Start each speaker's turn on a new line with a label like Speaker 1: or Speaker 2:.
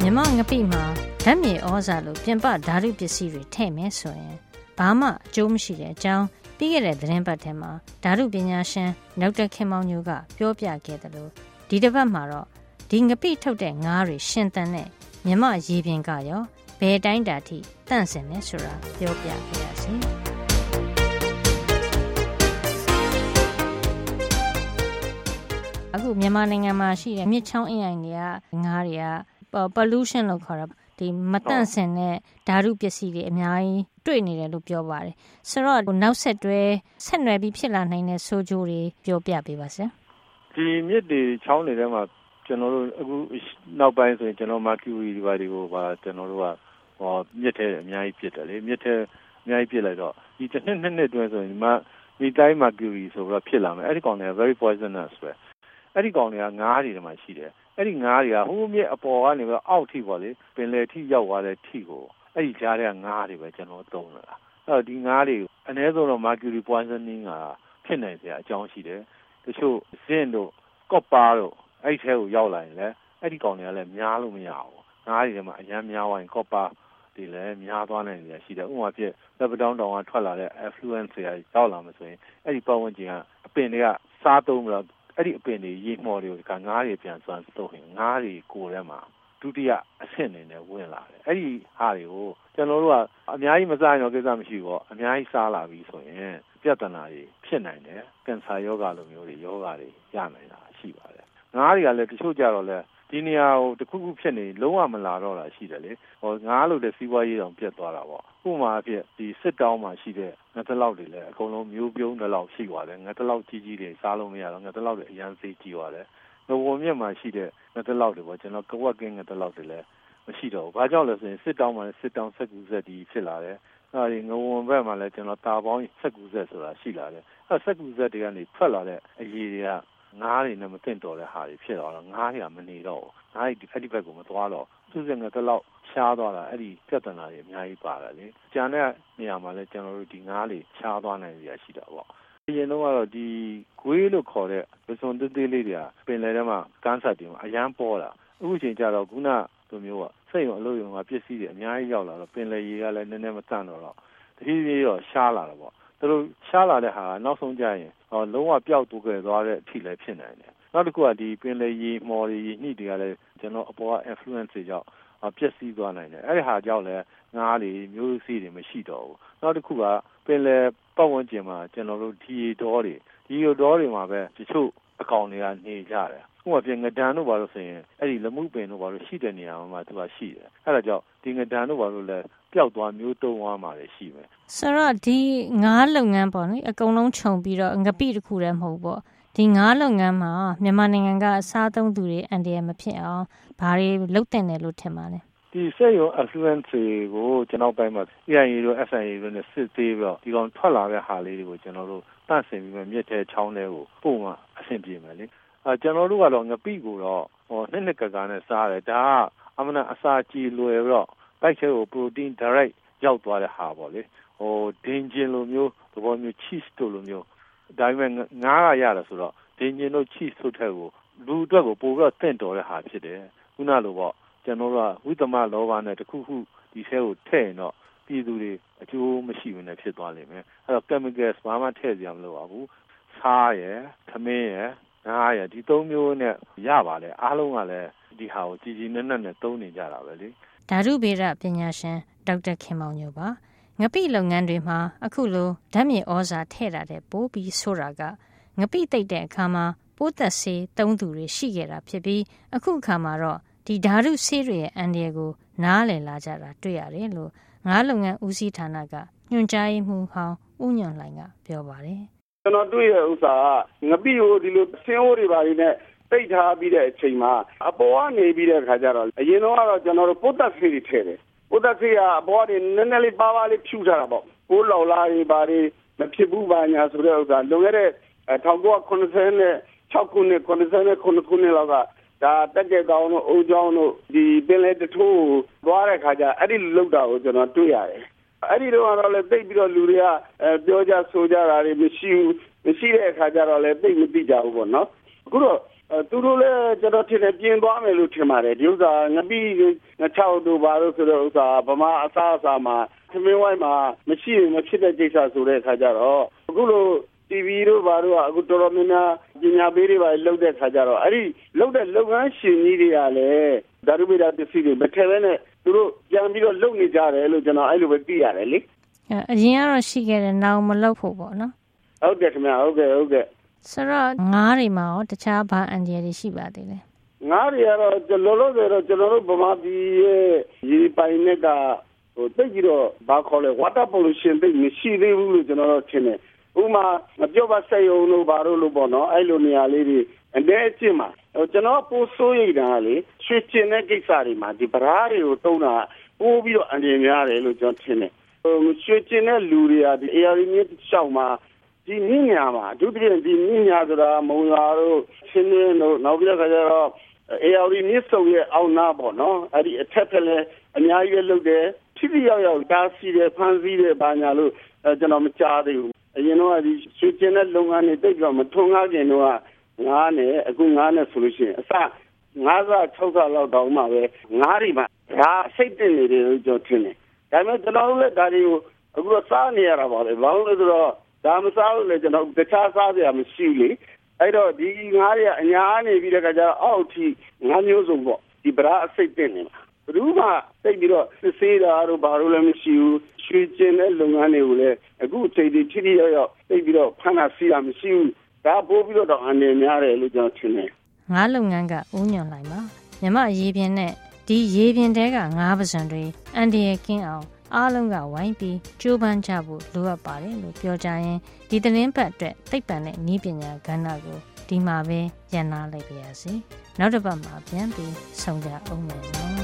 Speaker 1: မြန်မာငပိမှာဓာတ်မြေဩဇာလိုပြင်ပဓာတုပစ္စည်းတွေထည့်မယ်ဆိုရင်ဘာမှအကျိုးမရှိတဲ့အကြောင်းပြီးခဲ့တဲ့သတင်းပတ်ထဲမှာဓာတုပညာရှင်ဒေါက်တာခင်မောင်ညိုကပြောပြခဲ့တယ်လို့ဒီတစ်ပတ်မှာတော့ဒီငပိထုတ်တဲ့ငါးတွေရှင်သန်တဲ့မြန်မာရေပြင်ကရောဘယ်တိုင်းတာထိတန့်စင်လဲဆိုတာပြောပြခဲ့ရစီအခုမြန်မာနိုင်ငံမှာရှိတဲ့မြစ်ချောင်းအင်းအိုင်တွေကငါးတွေကpollution လို့ခေါ်တာဒီမတန့်စင်တဲ့ဓာတုပစ္စည်းတွေအများကြီးတွေ့နေတယ်လို့ပြောပါတယ်ဆိုတော့နောက်ဆက်တွဲဆက်နွယ်ပြီးဖြစ်လာနိုင်တဲ့ဆိုးကျိုးတွေပြောပြပေးပါစမ်း
Speaker 2: ဒီမြစ်တွေချောင်းတွေထဲမှာကျွန်တော်တို့အခုနောက်ပိုင်းဆိုရင်ကျွန်တော် mercury တွေတွေကိုပါကျွန်တော်တို့ကမြစ်ထဲအများကြီးပြစ်တယ်လေမြစ်ထဲအများကြီးပြစ်လိုက်တော့ဒီတစ်နှစ်တွင်းဆိုရင်ဒီတိုင်း mercury ဆိုတော့ဖြစ်လာမယ်အဲ့ဒီကောင်တွေက very poisonous ပဲအဲ့ဒီကောင်တွေကငါးတွေထဲမှာရှိတယ်အဲ့ဒီငါးတွေကဟိုးမြစ်အပေါ်ကနေပြီးအောက်ထိပေါ့လေပင်လယ်ထိရောက်သွားတဲ့ထိကိုအဲ့ဒီကြားထဲကငါးတွေပဲကျွန်တော်သုံးလာအဲ့တော့ဒီငါးတွေအနည်းဆုံးတော့ mercury poisoning ကဖြစ်နိုင်စရာအကြောင်းရှိတယ်တချို့ဇင်းတို့ကော့ပါတို့အဲ့ဒီထဲကိုရောက်လာရင်လည်းအဲ့ဒီကောင်တွေကလည်းများလို့မရဘူးငါးတွေထဲမှာအများများသွားရင်ကော့ပါဒီလည်းများသွားနိုင်တယ်ရှိတယ်ဥပမာဖြစ်လက်ပတောင်းတောင်ကထွက်လာတဲ့ affluence တွေရောက်လာမှဆိုရင်အဲ့ဒီပတ်ဝန်းကျင်ကအပင်တွေကစားသုံးပြီးတော့အဲ့ဒီအပင်တွေရေမှော်တွေကငါးတွေပြန်စွမ်းသုံးရင်ငါးတွေကိုယ်ထဲမှာဒုတိယအဆင့်အနေနဲ့ဝင်လာတယ်အဲ့ဒီဟာတွေကိုကျွန်တော်တို့ကအများကြီးမစားရင်တော့ကိစ္စမရှိဘူးပေါ့အများကြီးစားလာပြီဆိုရင်ပြဿနာတွေဖြစ်နိုင်တယ်ကင်ဆာယောဂလိုမျိုးတွေယောဂတွေရနိုင်တာရှိပါတယ်ငါးတွေကလည်းတချို့ကြတော့လဲဒီနေရာကိုတစ်ခုခုဖြစ်နေလုံးဝမလာတော့တာရှိတယ်လေငါးလို့တဲ့စီးပွားရေးတောင်ပြတ်သွားတာပေါ့ဥပမာအဖြစ်ဒီစစ်တောင်းမှာရှိတဲ့ငါးတလောက်တွေလည်းအကုန်လုံးမျိုးပြုံးတလောက်ရှိသွားတယ်ငါးတလောက်ကြီးကြီးတွေစားလို့မရတော့ငါးတလောက်တွေအရန်သေးကြီးသွားတယ်ငဝုံမြက်မှာရှိတဲ့ငါးတလောက်တွေပေါ့ကျွန်တော်ကဝက်ကင်းငါးတလောက်တွေလည်းမရှိတော့ဘူးဘာကြောင့်လဲဆိုရင်စစ်တောင်းမှာစစ်တောင်းဆက်ကူဆက်ဒီဖြစ်လာတယ်အဲဒီငဝုံဘက်မှာလည်းကျွန်တော်တာပေါင်းဆက်ကူဆက်ဆိုတာရှိလာတယ်အဲဆက်ကူဆက်တွေကနေထွက်လာတဲ့အရေးတွေကငါးတွေနဲ့မသိတော့တဲ့ဟာတွေဖြစ်တော့ငါးတွေကမနေတော့ဘူးငါးတွေအဲ့ဒီဘက်ကိုမသွားတော့သူစငါတလောက်ရှားသွားတာအဲ့ဒီပြဿနာတွေအများကြီးပါတယ်လေကျန်တဲ့နေရာမှာလည်းကျွန်တော်တို့ဒီငါးတွေရှားသွားနိုင်ရရှိတာပေါ့အရင်တော့ကတော့ဒီဂွေးလို့ခေါ်တဲ့ပစွန်သေးသေးလေးတွေကပင်လယ်ထဲမှာကန်းဆက်တွေမှာအရန်ပေါ်တာအခုချိန်ကျတော့ခုနလိုမျိုးကစိတ်ရုံအလုပ်ရုံကပစ္စည်းတွေအများကြီးရောက်လာတော့ပင်လယ်ရေကလည်းနည်းနည်းမတန့်တော့တဖြည်းဖြည်းတော့ရှားလာတော့ပေါ့သူတို့ရှားလာတဲ့ဟာကနောက်ဆုံးကျရင်လုံးဝပျောက်သွားတဲ့အထိလည်းဖြစ်နိုင်တယ်နောက်တစ်ခုကဒီပင်လယ်ရေမှော်တွေညှိတွေကလည်းကျွန်တော်အပေါ်က influence တွေကြောင့်ပျက်စီးသွားနိုင်တယ်အဲ့ဒီဟာကြောင့်လည်းငါးတွေမျိုးစေ့တွေမရှိတော့ဘူးနောက်တစ်ခုကပင်လယ်ပတ်ဝန်းကျင်မှာကျွန်တော်တို့ဒီဒေါတွေမှာပဲတချို့အကောင်တွေကနေကြတယ်ဥပမာပြင်ငဒန်တို့ဘာလို့ဆိုရင်အဲ့ဒီလမှုပင်တို့ဘာလို့ရှိတဲ့နေရာမှာသူကရှိတယ်အဲ့ဒါကြောင့်ဒီငဒန်တို့ဘာလို့လဲပျောက်သွားမျိုးတုံးသွားမှာလည်းရှိမယ်
Speaker 1: ဆိုတော့ဒီငါးလုပ်ငန်းပေါ့နိအကုန်လုံးခြုံပြီးတော့ငပိတစ်ခုတည်းမဟုတ်ပေါ့ဒီငါးလုပ်ငန်းမှာမြန်မာနိုင်ငံကအစားသုံးသူတွေအန်တရာယ်မဖြစ်အောင်ဘာတွေလုပ်တင်တယ်လို့ထင်ပါလဲ
Speaker 2: ဒီစက်ရုံ affluence ကိုကျွန်တော်ပိုင်းမှာ EIA တို့ SIA တို့နဲ့စစ်သေးပြီးတော့ဒီကောင်ထွက်လာတဲ့ဟာလေးတွေကိုကျွန်တော်တို့တန့်စင်ပြီးမှမြစ်ထဲချောင်းထဲကိုပို့မှအဆင်ပြေမယ်လေကျွန်တော်တို့ကတော့ငပိကိုတော့နှစ်ကကာနဲ့စားတယ်ဒါကအမှန်အစာကြည်လွယ်ပြီးတော့တိုက်ထဲကို protein direct ရောက်သွားတဲ့ဟာပေါ့လေဒင်ဂျင်လိုမျိုးသဘောမျိုး cheese တို့လိုမျိုးဒါပေမဲ့ငါးရရတယ်ဆိုတော့ဒင်ဂျင်တို့ cheese တို့ထက်ကိုလူအတွက်ကိုပိုပြီးတော့တင့်တော်တဲ့ဟာဖြစ်တယ်ခုနလိုပေါ့ကျွန်တော်တို့ကဝိသမလောဘနဲ့တခုခုဒီထဲကိုထည့်ရင်တော့ပြည်သူတွေအကျိုးမရှိဘူးနဲ့ဖြစ်သွားလိမ့်မယ်အဲ့တော့ chemicals ဘာမှထည့်စရာမလိုပါဘူးစားရယ်သမင်းရယ်ငါးရယ်ဒီသုံးမျိုးနဲ့ရပါလေအားလုံးကလည်းဒီဟာကိုကြည်ကြည်နက်နက်နဲ့သုံးနေကြတာပဲလေ
Speaker 1: ဓာတုဗေဒပညာရှင်ဒေါက်တာခင်မောင်ညိုပါငပိလုပ်ငန်းတွေမှာအခုလိုဓာတ်မြေဩဇာထည့်တာတဲ့ပိုးပြီးဆိုတာကငပိသိပ်တဲ့အခါမှာပိုးသက်ဆေးသုံးသူတွေရှိခဲ့တာဖြစ်ပြီးအခုအခါမှာတော့ဒီဓာတုဆေးတွေရဲ့အန္တရာယ်ကိုနားလည်လာကြတာတွေ့ရတယ်လို့ငါးလုပ်ငန်းဦးစီးဌာနကညွှန်ကြားရေးမှူးဟောင်းဦးညွန့်လှိုင်ကပြောပါတယ်
Speaker 3: ကျွန်တော်တွေ့ရဥစ္စာငပိကိုဒီလိုဆင်းအိုးတွေပါနေပိတ်ထားပြီးတဲ့အချိန်မှာအပေါ်ကနေပြီးတဲ့အခါကျတော့အရင်တော့ကျွန်တော်တို့ပိုးသက်ဆေးတွေထည့်တယ်ပိုးသက်ဆေးကအပေါ်ကနေနည်းနည်းလေးပါးပါးလေးဖြူထားတာပေါ့ပိုးလောင်လာတွေပါတွေမဖြစ်ဘူးပါညာဆိုတဲ့ဥစ္စာလွန်ခဲ့တဲ့1986ခုနှစ်89ခုနှစ်လောက်ကဒါတက်ကြဲကောင်းတို့အုံကြောင်းတို့ဒီပင်လယ်တထိုးသွားတဲ့ခါကျအဲ့ဒီလောက်တာကိုကျွန်တော်တွေ့ရတယ်အဲ့ဒီတော့လည်းသိပြီးတော့လူတွေကပြောကြဆိုကြတာတွေမရှိတဲ့အခါကျတော့လည်းသိမသိကြဘူးပေါ့နော်အခုတော့သူတို့လည်းကျွန်တော်ထင်တယ်ပြင်သွားမယ်လို့ထင်ပါတယ်ဒီဥစ္စာငပိငချောက်တို့ဘာလို့ဆိုတော့ဥစ္စာဗမာအစားအစာမှာသမင်းဝိုင်းမှာမရှိမဖြစ်တဲ့ကိစ္စဆိုတဲ့အခါကျတော့အခုလို TV တို့ဘာတို့ကအခုတော်တော်များများပညာပေးတွေပါလုပ်တဲ့အခါကျတော့အဲ့ဒီလုပ်တဲ့လုပ်ငန်းရှင်ကြီးတွေကလည်းဓာတုဗေဒပစ္စည်းတွေမထည့်ဘဲနဲ့သူတို့ပြန်ပြီးတော့လုပ်နေကြတယ်လို့ကျွန်တော်အဲ့လိုပဲသိရတယ်လေ
Speaker 1: အရင်ကတော့ရှိခဲ့တယ်နောက်မလုပ်ဖို့ပေါ့နော်
Speaker 3: ဟုတ်တယ်ခင်ဗျဟုတ်ကဲ့
Speaker 1: ဆိုတော့ငါးတွေမှာရောတခြားဘာအန်ဒီရတွေရှိပါသေးလဲ
Speaker 3: ငါးတွေကတော့လောလောဆယ်တော့ကျွန်တော်တို့ဗမာပြည်ရဲ့ရေပိုင်နဲ့ကတိတ်ပြီးတော့ဘာခေါ်လဲ water pollution တိတ်မရှိသေးဘူးလို့ကျွန်တော်တို့ထင်တယ်ဥမာမပြောပါစက်ရုံတို့ဘာလို့လို့ပေါ့နော်အဲ့လိုနေရာလေးတွေအနေအချင်းမှာကျွန်တော်ပိုးစိုးရိမ်တာလေရွှေကျင်တဲ့ကိစ္စတွေမှာဒီဗရားတွေကိုတုံးတာပိုးပြီးတော့အန်ဒီများတယ်လို့ကျွန်တော်ထင်တယ်ရွှေကျင်တဲ့လူတွေကဒီ AR မြစ်ရှောက်မှာဒီမြင့်ညာမှာအထူးသဖြင့်ဒီမြင့်ညာဆိုတာမုံရွာတို့ချင်းင်းတို့နောက်ပြီးတော့ကျတော့ AR မြစ်စုံရဲ့အောက်နားပေါ့နော်အဲ့ဒီအထက်ကလည်းအများကြီးလုပ်တယ်ထိထိရောက်တားဆီးတယ်ဖမ်းဆီးတယ်ဘာညာလို့ကျွန်တော်မကြားသေးဘူးအရင်တော့ဒီရွှေကျင်တဲ့လုပ်ငန်းတွေတိတ်ပြီးမထွန်းကားခင်တော့ငါးနဲ့အခုငါးနဲ့ဆိုလို့ရှိရင်အစငါးစား6စားလောက်တောင်မှပဲငါးတွေမှာဒါစိတ်တင်နေတယ်လို့ကျွန်တော်ထင်တယ်ဒါပေမဲ့ကျွန်တော်လည်းဒါတွေကိုအခုတော့စားနေရတာပါလေဘာလို့လဲဆိုတော့ဒါမစားလို့လည်းကျွန်တော်တခြားစားစရာမရှိလေအဲ့တော့ဒီငါးတွေကအညာနေပြီးတဲ့ခါကျတော့အောက်ထိငါးမျိုးစုံပေါ့ဒီဗရားအစိတ်တင်နေမှာဘယ်သူမှသိပြီးတော့စစ်ဆေးတာတို့ဘာလို့လဲမရှိဘူးရွှေကျင်တဲ့လုပ်ငန်းတွေကိုလည်းအခုချိန်ဒီထိထိရောက်သိပြီးတော့ဖမ်းတာစီးတာမရှိဘူးဒါပို့ပြီးတော့အနေများတယ်လို့ကျွန်တော်ထင်တယ်
Speaker 1: ငါးလုပ်ငန်းကဦးညွန်လိုက်ပါမြမရေပြင်နဲ့ဒီရေပြင်တဲကငါးပစွန်တွေအန်ဒီရကင်းအောင်အားလုံးကဝိုင်းပြီးကြိုးပမ်းကြဖို့လိုအပ်ပါတယ်လို့ပြောကြရင်ဒီသတင်းပတ်အတွက်သိပ္ပံနဲ့နည်းပညာကဏ္ဍကိုဒီမှာပဲရန်နာလိုက်ပါရစေနောက်တစ်ပတ်မှာပြန်ပြီးဆုံကြအောင်မယ်နော်